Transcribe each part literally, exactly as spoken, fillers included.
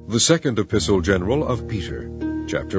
The Second Epistle General of Peter, Chapter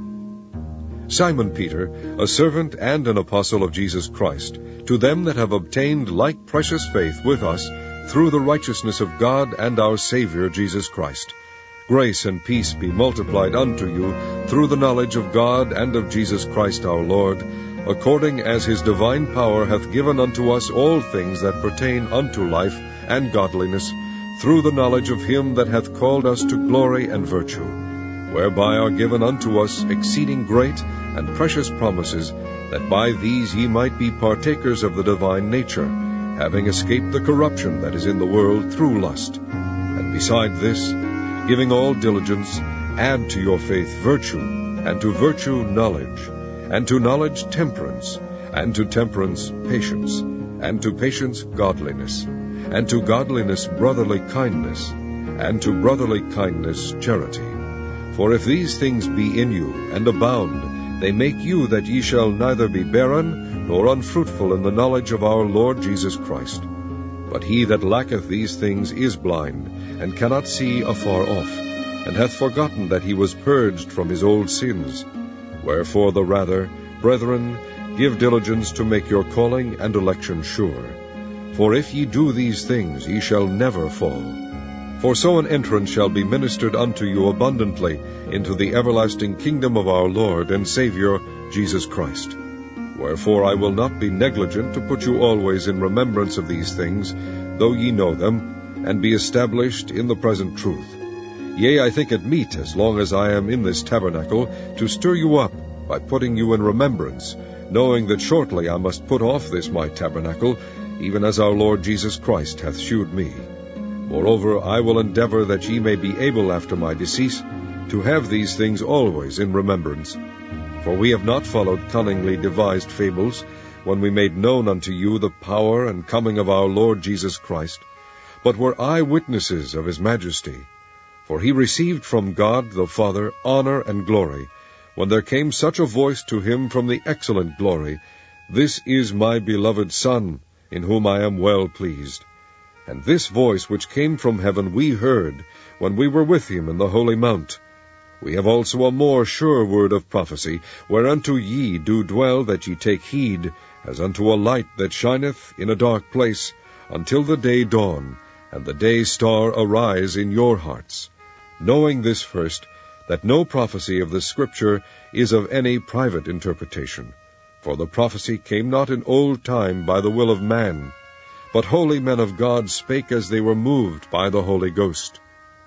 one. Simon Peter, a servant and an apostle of Jesus Christ, to them that have obtained like precious faith with us through the righteousness of God and our Savior Jesus Christ. Grace and peace be multiplied unto you through the knowledge of God and of Jesus Christ our Lord, according as his divine power hath given unto us all things that pertain unto life and godliness, through the knowledge of him that hath called us to glory and virtue, whereby are given unto us exceeding great and precious promises, that by these ye might be partakers of the divine nature, having escaped the corruption that is in the world through lust. And beside this, giving all diligence, add to your faith virtue, and to virtue knowledge, and to knowledge temperance, and to temperance patience, and to patience godliness, and to godliness brotherly kindness, and to brotherly kindness charity. For if these things be in you, and abound, they make you that ye shall neither be barren, nor unfruitful in the knowledge of our Lord Jesus Christ. But he that lacketh these things is blind, and cannot see afar off, and hath forgotten that he was purged from his old sins. Wherefore the rather, brethren, give diligence to make your calling and election sure. For if ye do these things, ye shall never fall. For so an entrance shall be ministered unto you abundantly into the everlasting kingdom of our Lord and Savior Jesus Christ. Wherefore I will not be negligent to put you always in remembrance of these things, though ye know them, and be established in the present truth. Yea, I think it meet, as long as I am in this tabernacle, to stir you up by putting you in remembrance, knowing that shortly I must put off this my tabernacle, even as our Lord Jesus Christ hath shewed me. Moreover, I will endeavor that ye may be able after my decease to have these things always in remembrance. For we have not followed cunningly devised fables, when we made known unto you the power and coming of our Lord Jesus Christ, but were eye-witnesses of his majesty. For he received from God the Father honor and glory, when there came such a voice to him from the excellent glory, This is my beloved Son, in whom I am well pleased. And this voice which came from heaven we heard, when we were with him in the holy mount. We have also a more sure word of prophecy, whereunto ye do dwell, that ye take heed, as unto a light that shineth in a dark place, until the day dawn, and the day star arise in your hearts. Knowing this first, that no prophecy of the Scripture is of any private interpretation. For the prophecy came not in old time by the will of man, but holy men of God spake as they were moved by the Holy Ghost.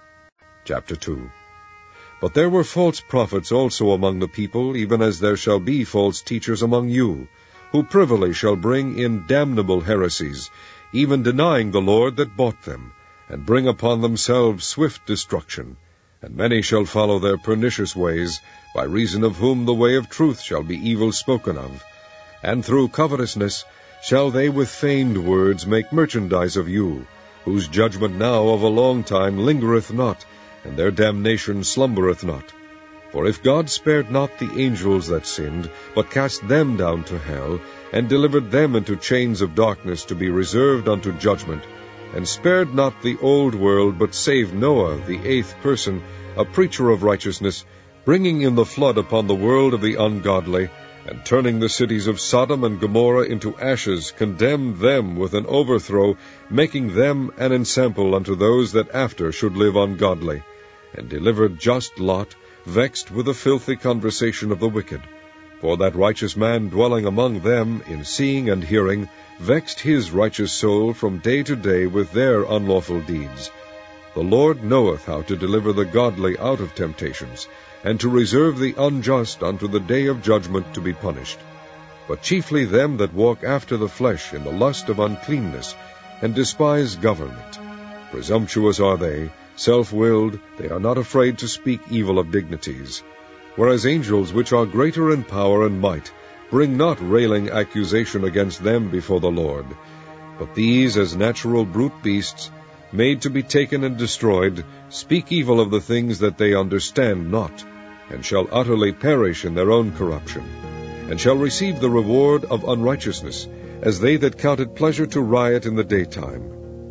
Chapter two. But there were false prophets also among the people, even as there shall be false teachers among you, who privily shall bring in damnable heresies, even denying the Lord that bought them, and bring upon themselves swift destruction. And many shall follow their pernicious ways, by reason of whom the way of truth shall be evil spoken of. And through covetousness shall they with feigned words make merchandise of you, whose judgment now of a long time lingereth not, and their damnation slumbereth not. For if God spared not the angels that sinned, but cast them down to hell, and delivered them into chains of darkness to be reserved unto judgment, and spared not the old world, but saved Noah, the eighth person, a preacher of righteousness, bringing in the flood upon the world of the ungodly, and turning the cities of Sodom and Gomorrah into ashes, condemned them with an overthrow, making them an ensample unto those that after should live ungodly, and delivered just Lot, vexed with the filthy conversation of the wicked. For that righteous man dwelling among them, in seeing and hearing, vexed his righteous soul from day to day with their unlawful deeds. The Lord knoweth how to deliver the godly out of temptations, and to reserve the unjust unto the day of judgment to be punished. But chiefly them that walk after the flesh in the lust of uncleanness, and despise government. Presumptuous are they, self-willed, they are not afraid to speak evil of dignities. Whereas angels which are greater in power and might, bring not railing accusation against them before the Lord. But these, as natural brute beasts, made to be taken and destroyed, speak evil of the things that they understand not, and shall utterly perish in their own corruption, and shall receive the reward of unrighteousness, as they that count it pleasure to riot in the daytime.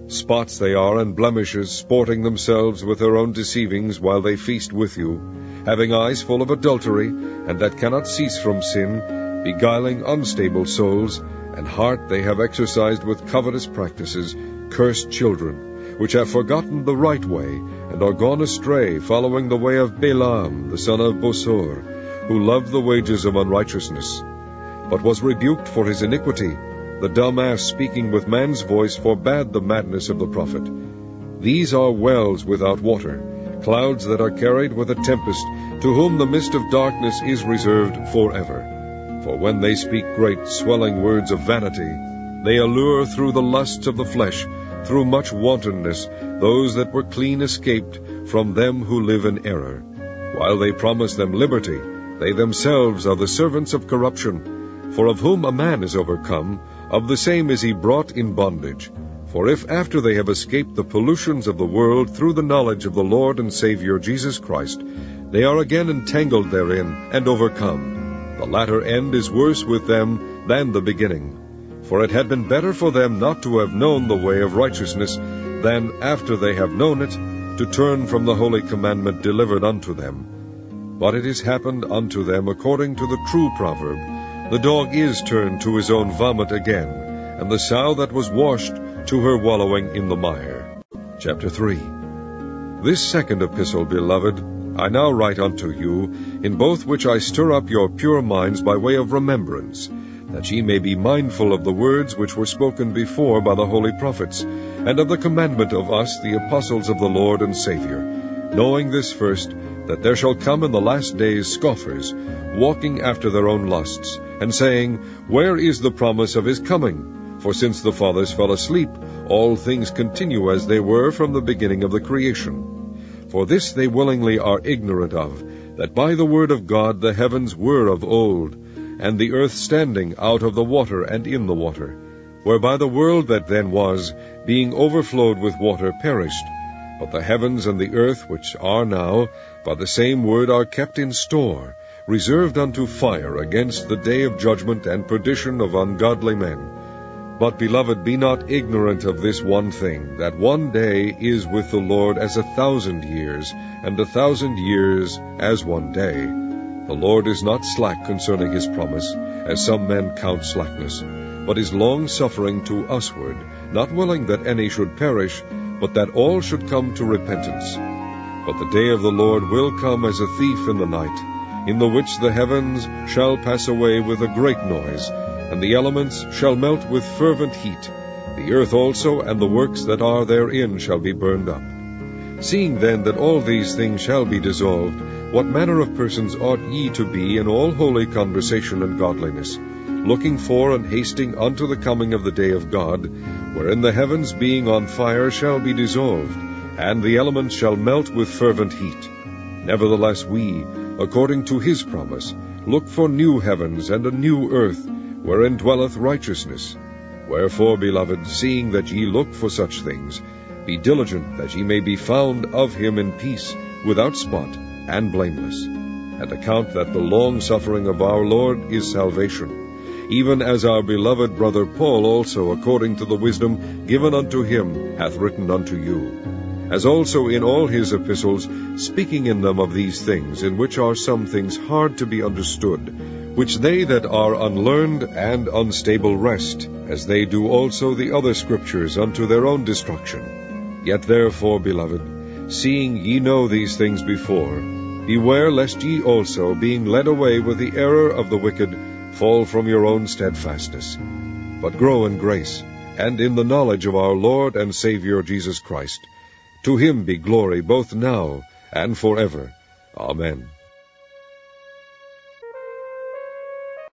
Spots they are and blemishes, sporting themselves with their own deceivings while they feast with you, having eyes full of adultery, and that cannot cease from sin, beguiling unstable souls, and heart they have exercised with covetous practices, cursed children, which have forgotten the right way, and are gone astray, following the way of Balaam, the son of Bosor, who loved the wages of unrighteousness, but was rebuked for his iniquity. The dumb ass speaking with man's voice forbade the madness of the prophet. These are wells without water, clouds that are carried with a tempest, to whom the mist of darkness is reserved forever. For when they speak great swelling words of vanity, they allure through the lusts of the flesh, through much wantonness, those that were clean escaped from them who live in error. While they promise them liberty, they themselves are the servants of corruption. For of whom a man is overcome, of the same is he brought in bondage. For if after they have escaped the pollutions of the world through the knowledge of the Lord and Savior Jesus Christ, they are again entangled therein and overcome, the latter end is worse with them than the beginning. For it had been better for them not to have known the way of righteousness, than after they have known it, to turn from the holy commandment delivered unto them. But it is happened unto them according to the true proverb, the dog is turned to his own vomit again, and the sow that was washed to her wallowing in the mire. Chapter three. This second epistle, beloved, I now write unto you, in both which I stir up your pure minds by way of remembrance, that ye may be mindful of the words which were spoken before by the holy prophets, and of the commandment of us, the apostles of the Lord and Savior, knowing this first, that there shall come in the last days scoffers, walking after their own lusts, and saying, Where is the promise of his coming? For since the fathers fell asleep, all things continue as they were from the beginning of the creation. For this they willingly are ignorant of, that by the word of God the heavens were of old, and the earth standing out of the water and in the water, whereby the world that then was, being overflowed with water, perished. But the heavens and the earth which are now, by the same word are kept in store, reserved unto fire against the day of judgment and perdition of ungodly men. But, beloved, be not ignorant of this one thing, that one day is with the Lord as a thousand years, and a thousand years as one day. The Lord is not slack concerning his promise, as some men count slackness, but is long-suffering to usward, not willing that any should perish, but that all should come to repentance. But the day of the Lord will come as a thief in the night, in the which the heavens shall pass away with a great noise, and the elements shall melt with fervent heat. The earth also and the works that are therein shall be burned up. Seeing then that all these things shall be dissolved, what manner of persons ought ye to be in all holy conversation and godliness, looking for and hasting unto the coming of the day of God, wherein the heavens being on fire shall be dissolved, and the elements shall melt with fervent heat? Nevertheless we, according to his promise, look for new heavens and a new earth, wherein dwelleth righteousness. Wherefore, beloved, seeing that ye look for such things, be diligent that ye may be found of him in peace, without spot, and blameless. And account that the long-suffering of our Lord is salvation, even as our beloved brother Paul also, according to the wisdom given unto him, hath written unto you, as also in all his epistles, speaking in them of these things, in which are some things hard to be understood, which they that are unlearned and unstable wrest, as they do also the other scriptures unto their own destruction. Yet therefore, beloved, seeing ye know these things before, beware lest ye also, being led away with the error of the wicked, fall from your own steadfastness. But grow in grace, and in the knowledge of our Lord and Savior Jesus Christ. To him be glory both now and forever. Amen.